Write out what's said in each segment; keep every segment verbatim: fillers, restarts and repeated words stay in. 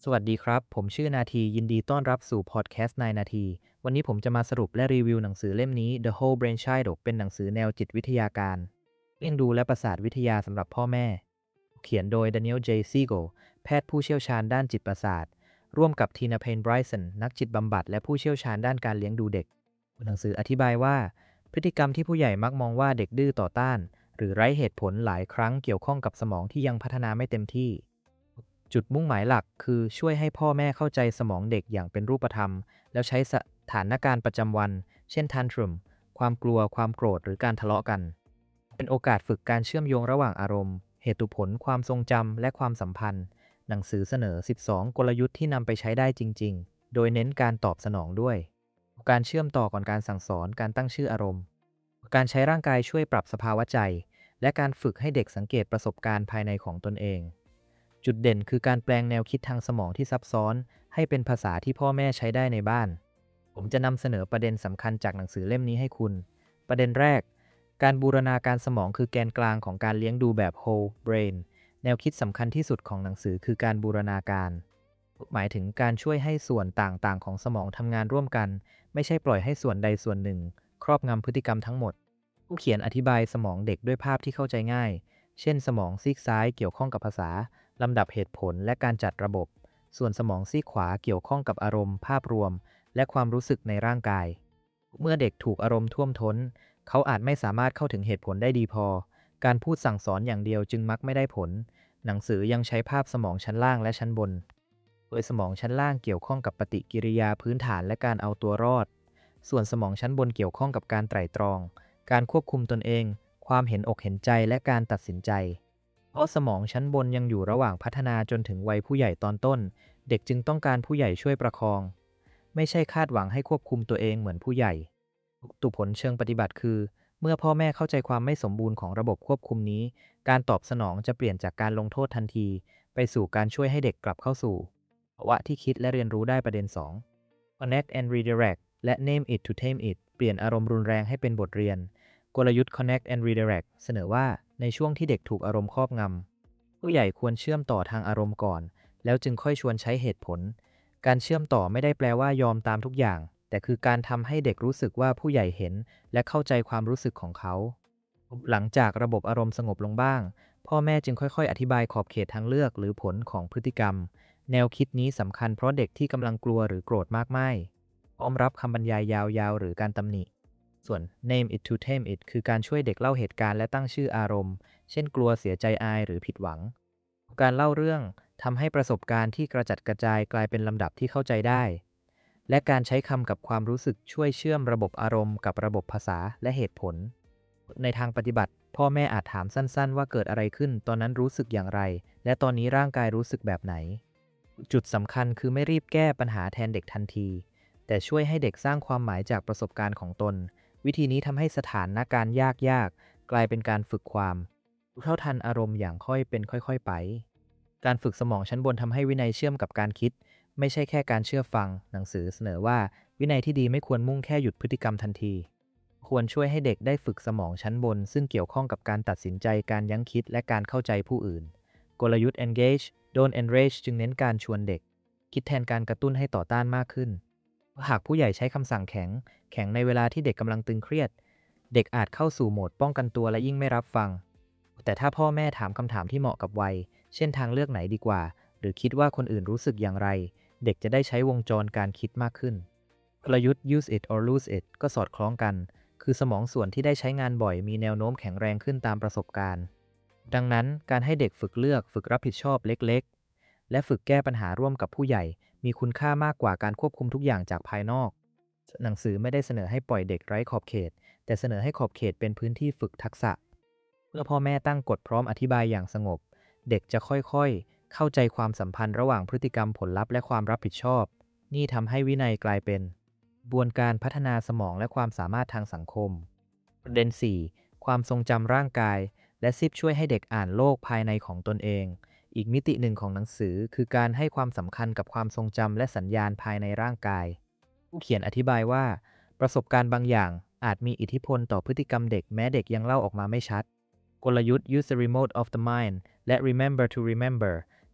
สวัสดีครับ ผมชื่อนาทียินดีต้อนรับสู่พอดแคสต์นายนาที วันนี้ผมจะมาสรุปและรีวิวหนังสือเล่มนี้ The Whole Brain Child เป็นหนังสือแนวจิตวิทยาการเลี้ยงดูและประสาทวิทยาสำหรับพ่อแม่ เขียนโดย Daniel J. Siegel แพทย์ผู้เชี่ยวชาญด้านจิตประสาท ร่วมกับ Tina Payne Bryson นักจิตบำบัดและผู้เชี่ยวชาญด้านการเลี้ยงดูเด็ก หนังสืออธิบายว่า พฤติกรรมที่ผู้ใหญ่มักมองว่าเด็กดื้อต่อต้าน หรือไร้เหตุผลหลายครั้งเกี่ยวข้องกับสมองที่ยังพัฒนาไม่เต็มที่ จุดมุ่งหมายหลักคือช่วยให้พ่อแม่เข้าใจสมองเด็กอย่างเป็นรูปธรรม แล้วใช้สถานการณ์ประจำวัน เช่นทันทรัมความกลัว ความโกรธ หรือการทะเลาะกัน เป็นโอกาสฝึกการเชื่อมโยงระหว่างอารมณ์ เหตุผล ความทรงจำ และความสัมพันธ์ หนังสือเสนอ สิบสอง กลยุทธ์ที่นำไปใช้ได้จริง ๆ โดยเน้นการตอบสนองด้วย การเชื่อมต่อก่อนการสั่งสอน การตั้งชื่ออารมณ์ การใช้ร่างกายช่วยปรับสภาวะใจ และการฝึกให้เด็กสังเกตประสบการณ์ภายในของตนเอง จุดเด่นคือการแปลงแนวคิดทางสมองที่ซับซ้อนให้เป็นภาษาที่พ่อแม่ใช้ได้ในบ้าน ผมจะนำเสนอประเด็นสำคัญจากหนังสือเล่มนี้ให้คุณ ประเด็นแรก การบูรณาการสมองคือแกนกลางของการเลี้ยงดูแบบ whole brain แนวคิดสำคัญที่สุดของหนังสือคือการบูรณาการ หมายถึงการช่วยให้ส่วนต่างๆของสมองทำงานร่วมกัน ไม่ใช่ปล่อยให้ส่วนใดส่วนหนึ่ง ครอบงำพฤติกรรมทั้งหมด ผู้เขียนอธิบายสมองเด็กด้วยภาพที่เข้าใจง่าย เช่น สมองซีกซ้ายเกี่ยวข้องกับภาษา ลำดับเหตุผลและการจัดระบบ ส่วนสมองซีกขวาเกี่ยวข้องกับอารมณ์ ภาพรวม และความรู้สึกในร่างกาย เมื่อเด็กถูกอารมณ์ท่วมท้น เขาอาจไม่สามารถเข้าถึงเหตุผลได้ดีพอ การพูดสั่งสอนอย่างเดียวจึงมักไม่ได้ผล หนังสือยังใช้ภาพสมองชั้นล่างและชั้นบน โดยสมองชั้นล่างเกี่ยวข้องกับปฏิกิริยาพื้นฐานและการเอาตัวรอด ส่วนสมองชั้นบนเกี่ยวข้องกับการไตร่ตรอง การควบคุมตนเอง ความเห็นอกเห็นใจและการตัดสินใจ เพราะสมองชั้นบนยังอยู่ระหว่างพัฒนาจนถึงวัยผู้ใหญ่ตอนต้น เด็กจึงต้องการผู้ใหญ่ช่วยประคอง ไม่ใช่คาดหวังให้ควบคุมตัวเองเหมือนผู้ใหญ่ ตุผลเชิงปฏิบัติคือ เมื่อพ่อแม่เข้าใจความไม่สมบูรณ์ของระบบควบคุมนี้ การตอบสนองจะเปลี่ยนจากการลงโทษทันที ไปสู่การช่วยให้เด็กกลับเข้าสู่ภาวะที่คิดและเรียนรู้ได้ประเด็น สอง Connect and Redirect และ Name it to tame it เปลี่ยนอารมณ์รุนแรงให้เป็นบทเรียน กลยุทธ์ Connect and Redirect เสนอว่าในช่วงที่เด็กถูกอารมณ์ครอบงำผู้ใหญ่ควรเชื่อมต่อทางอารมณ์ก่อน แล้วจึงค่อยชวนใช้เหตุผล การเชื่อมต่อไม่ได้แปลว่ายอมตามทุกอย่าง แต่คือการทำให้เด็กรู้สึกว่าผู้ใหญ่เห็นและเข้าใจความรู้สึกของเขา หลังจากระบบอารมณ์สงบลงบ้าง พ่อแม่จึงค่อยๆอธิบายขอบเขตทางเลือกหรือผลของพฤติกรรม แนวคิดนี้สำคัญเพราะเด็กที่กำลังกลัวหรือโกรธมากไม่พร้อมรับคำบรรยายยาวๆหรือการตำหนิ ส่วน Name it to tame it คือการช่วยเด็กเล่าเหตุการณ์และตั้งชื่ออารมณ์ เช่นกลัวเสียใจอายหรือผิดหวัง การเล่าเรื่องทำให้ประสบการณ์ที่กระจัดกระจายกลายเป็นลำดับที่เข้าใจได้ และการใช้คำกับความรู้สึกช่วยเชื่อมระบบอารมณ์กับระบบภาษาและเหตุผล ในทางปฏิบัติ พ่อแม่อาจถามสั้นๆว่าเกิดอะไรขึ้นตอนนั้นรู้สึกอย่างไร และตอนนี้ร่างกายรู้สึกแบบไหน จุดสำคัญคือไม่รีบแก้ปัญหาแทนเด็กทันที แต่ช่วยให้เด็กสร้างความหมายจากประสบการณ์ของตน วิธีนี้ทำให้สถานการณ์ยากๆกลายเป็นการฝึกความรู้เท่าทันอารมณ์อย่างค่อยเป็นค่อยๆไป การฝึกสมองชั้นบนทำให้วินัยเชื่อมกับการคิด ไม่ใช่แค่การเชื่อฟัง หนังสือเสนอว่าวินัยที่ดีไม่ควรมุ่งแค่หยุดพฤติกรรมทันที ควรช่วยให้เด็กได้ฝึกสมองชั้นบนซึ่งเกี่ยวข้องกับการตัดสินใจการยั้งคิดและการเข้าใจผู้อื่น กลยุทธ์ engage don't enrage จึงเน้นการชวนเด็กคิดแทนการกระตุ้นให้ต่อต้านมากขึ้น หากผู้ใหญ่ใช้คำสั่งแข็ง แข็งในเวลาที่เด็กกำลังตึงเครียด เด็กอาจเข้าสู่โหมดป้องกันตัวและยิ่งไม่รับฟัง แต่ถ้าพ่อแม่ถามคำถามที่เหมาะกับวัย เช่นทางเลือกไหนดีกว่า หรือคิดว่าคนอื่นรู้สึกอย่างไร เด็กจะได้ใช้วงจรการคิดมากขึ้น กลยุทธ์ use it or lose it ก็สอดคล้องกัน คือสมองส่วนที่ได้ใช้งานบ่อยมีแนวโน้มแข็งแรงขึ้นตามประสบการณ์ ดังนั้นการให้เด็กฝึกเลือกฝึกรับผิดชอบเล็กๆ และฝึกแก้ปัญหาร่วมกับผู้ใหญ่ มีคุณค่ามากกว่าการควบคุมทุกอย่างจากภายนอก หนังสือไม่ได้เสนอให้ปล่อยเด็กไร้ขอบเขต แต่เสนอให้ขอบเขตเป็นพื้นที่ฝึกทักษะ เมื่อพ่อแม่ตั้งกฎพร้อมอธิบายอย่างสงบ เด็กจะค่อยๆเข้าใจความสัมพันธ์ระหว่างพฤติกรรมผลลัพธ์และความรับผิดชอบ นี่ทำให้วินัยกลายเป็นกระบวนการพัฒนาสมองและความสามารถทางสังคม ประเด็น สี่ ความทรงจำร่างกาย และซิปช่วยให้เด็กอ่านโลกภายในของตนเอง อีกมิติหนึ่งของหนังสือคือการให้ความสำคัญกับความทรงจำและสัญญาณภายในร่างกาย ผู้เขียนอธิบายว่าประสบการณ์บางอย่างอาจมีอิทธิพลต่อพฤติกรรมเด็กแม้เด็กยังเล่าออกมาไม่ชัด กลยุทธ์ use the remote of the mind และ remember to remember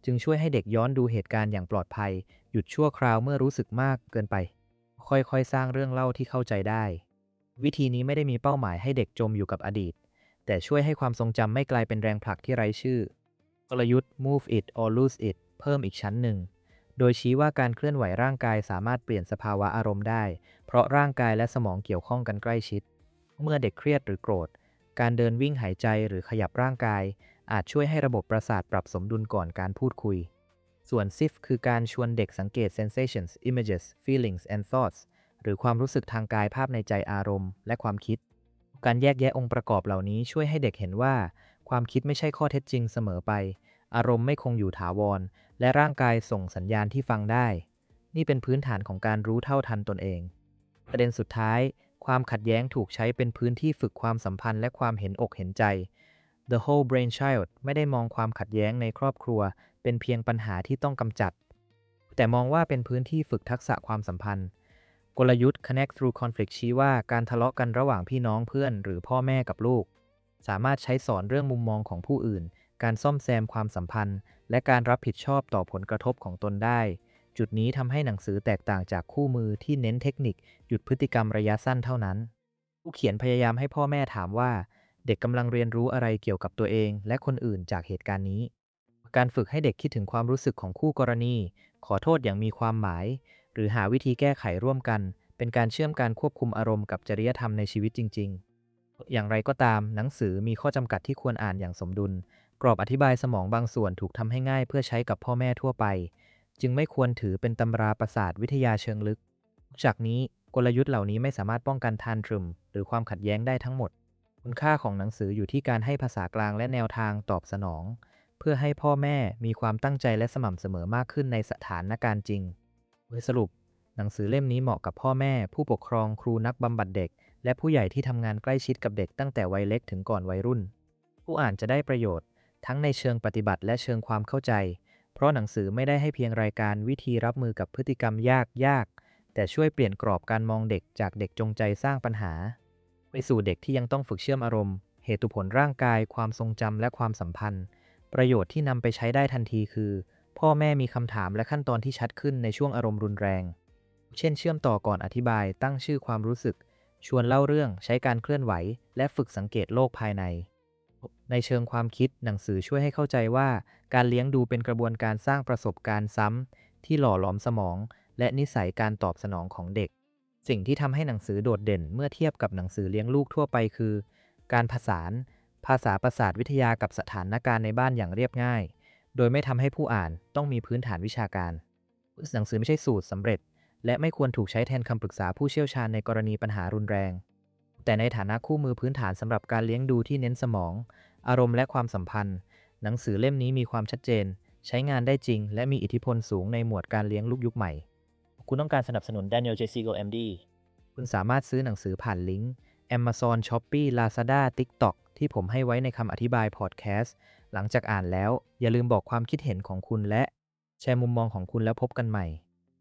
จึงช่วยให้เด็กย้อนดูเหตุการณ์อย่างปลอดภัยหยุดชั่วคราวเมื่อรู้สึกมากเกินไปค่อยๆสร้างเรื่องเล่าที่เข้าใจได้วิธีนี้ไม่ได้มีเป้าหมายให้เด็กจมอยู่กับอดีตแต่ช่วยให้ความทรงจำไม่กลายเป็นแรงผลักที่ไร้ชื่อกลยุทธ์ move it or lose it เพิ่มอีกชั้นหนึ่งโดยชี้ว่าการเคลื่อนไหวร่างกายสามารถเปลี่ยนสภาวะอารมณ์ได้เพราะร่างกายและสมองเกี่ยวข้องกันใกล้ชิดเมื่อเด็กเครียดหรือโกรธการเดินวิ่งหายใจหรือขยับร่างกายอาจช่วยให้ระบบประสาทปรับสมดุลก่อนการพูดคุยส่วน ซิฟ คือการชวนเด็กสังเกต sensations images feelings and thoughts หรือความรู้สึกทางกายภาพในใจอารมณ์และความคิดการแยกแยะองค์ประกอบเหล่านี้ช่วยให้เด็กเห็นว่าความคิดไม่ใช่ข้อเท็จจริงเสมอไปอารมณ์ไม่คงอยู่ถาวรและร่างกายส่งสัญญาณที่ฟังได้นี่เป็นพื้นฐานของการรู้เท่าทันตนเองประเด็นสุดท้ายความขัดแย้งถูกใช้เป็นพื้นที่ฝึกความสัมพันธ์และความเห็นอกเห็นใจ The Whole Brain Child ไม่ได้มองความขัดแย้งในครอบครัวเป็นเพียงปัญหาที่ต้องกำจัดแต่มองว่าเป็นพื้นที่ฝึกทักษะความสัมพันธ์กลยุทธ์ Connect Through Conflict ชี้ว่าการทะเลาะกันระหว่างพี่น้องเพื่อนหรือพ่อแม่กับลูกสามารถใช้สอนเรื่องมุมมองของผู้อื่นการซ่อมแซมความสัมพันธ์และการรับผิดชอบต่อผลกระทบของตนได้จุดนี้ทำให้หนังสือแตกต่างจากคู่มือที่เน้นเทคนิคหยุดพฤติกรรมระยะสั้นเท่านั้นผู้เขียนพยายามให้พ่อแม่ถามว่าเด็กกำลังเรียนรู้อะไรเกี่ยวกับตัวเองและคนอื่นจากเหตุการณ์นี้การฝึกให้เด็กคิดถึงความรู้สึกของคู่กรณีขอโทษอย่างมีความหมายหรือหาวิธีแก้ไขร่วมกันเป็นการเชื่อมการควบคุมอารมณ์กับจริยธรรมในชีวิตจริงๆอย่างไรก็ตามหนังสือมีข้อจำกัดที่ควรอ่านอย่างสมดุลกรอบอธิบายสมองบางส่วนถูกทำให้ง่ายเพื่อใช้กับพ่อแม่ทั่วไปจึงไม่ควรถือเป็นตำราประสาทวิทยาเชิงลึกจากนี้กลยุทธ์เหล่านี้ไม่สามารถป้องกันทานทรึมหรือความขัดแย้งได้ทั้งหมดคุณค่าของหนังสืออยู่ที่การให้ภาษากลางและแนวทางตอบสนองเพื่อให้พ่อแม่มีความตั้งใจและสม่ำเสมอมากขึ้นในสถานการณ์จริงโดยสรุปหนังสือเล่มนี้เหมาะกับพ่อแม่ผู้ปกครองครูนักบำบัดเด็กและผู้ใหญ่ที่ทำงานใกล้ชิดกับเด็กตั้งแต่วัยเล็กถึงก่อนวัยรุ่นผู้อ่านจะได้ประโยชน์ทั้งในเชิงปฏิบัติและเชิงความเข้าใจเพราะหนังสือไม่ได้ให้เพียงรายการวิธีรับมือกับพฤติกรรมยากยากแต่ช่วยเปลี่ยนกรอบการมองเด็กจากเด็กจงใจสร้างปัญหาไปสู่เด็กที่ยังต้องฝึกเชื่อมอารมณ์เหตุผลร่างกายความทรงจำและความสัมพันธ์ประโยชน์ที่นำไปใช้ได้ทันทีคือพ่อแม่มีคำถามและขั้นตอนที่ชัดขึ้นในช่วงอารมณ์รุนแรงเช่นเชื่อมต่อก่อนอธิบายตั้งชื่อความรู้สึกชวนเล่าเรื่องใช้การเคลื่อนไหวและฝึกสังเกตโลกภายในในเชิงความคิดหนังสือช่วยให้เข้าใจว่าการเลี้ยงดูเป็นกระบวนการสร้างประสบการณ์ซ้ำที่หล่อหลอมสมองและนิสัยการตอบสนองของเด็กสิ่งที่ทำให้หนังสือโดดเด่นเมื่อเทียบกับหนังสือเลี้ยงลูกทั่วไปคือการผสานภาษาประสาทวิทยากับสถานการณ์ในบ้านอย่างเรียบง่ายโดยไม่ทำให้ผู้อ่านต้องมีพื้นฐานวิชาการหนังสือไม่ใช่สูตรสำเร็จและไม่ควรถูกใช้แทนคำปรึกษาผู้เชี่ยวชาญในกรณีปัญหารุนแรงแต่ในฐานะคู่มือพื้นฐานสำหรับการเลี้ยงดูที่เน้นสมองอารมณ์และความสัมพันธ์หนังสือเล่มนี้มีความชัดเจนใช้งานได้จริงและมีอิทธิพลสูงในหมวดการเลี้ยงลูกยุคใหม่คุณต้องการสนับสนุน Daniel J. Siegel เอ็ม ดี คุณสามารถซื้อหนังสือผ่านลิงก์ Amazon Shopee Lazada TikTok ที่ผมให้ไว้ในคำอธิบายพอดแคสต์หลังจากอ่านแล้วอย่าลืมบอกความคิดเห็นของคุณและแชร์มุมมองของคุณแล้วพบกันใหม่